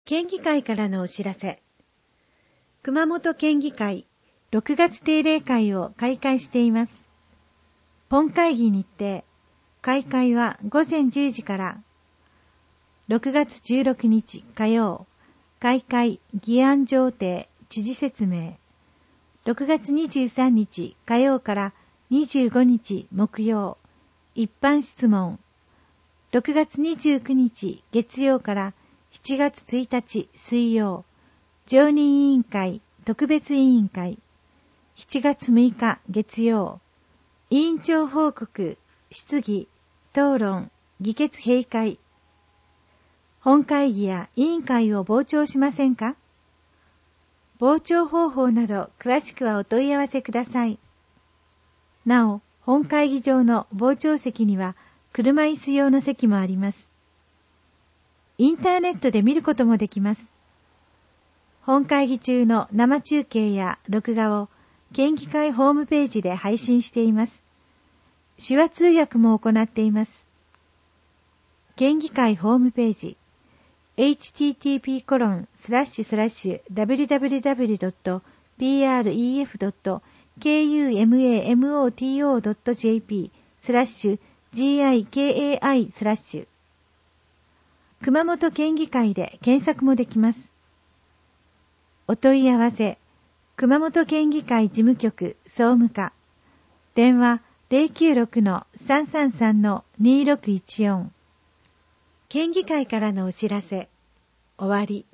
県議会からのお知らせ。熊本県議会6月定例会を開会しています。本会議日程。開会は午前10時から。6月16日火曜。開会議案上呈知事説明。6月23日火曜から25日木曜。一般質問。6月29日月曜から7月1日水曜。常任委員会特別委員会。7月6日月曜。委員長報告、質疑、討論、議決閉会。本会議や委員会を傍聴しませんか？傍聴方法など詳しくはお問い合わせください。なお、本会議場の傍聴席には車椅子用の席もあります。インターネットで見ることもできます。本会議中の生中継や録画を県議会ホームページで配信しています。手話通訳も行っています。県議会ホームページ http://www.pref.kumamoto.jp/gikai/ 熊本県議会で検索もできます。お問い合わせ、熊本県議会事務局総務課、電話 096-333-2614。県議会からのお知らせ、終わり。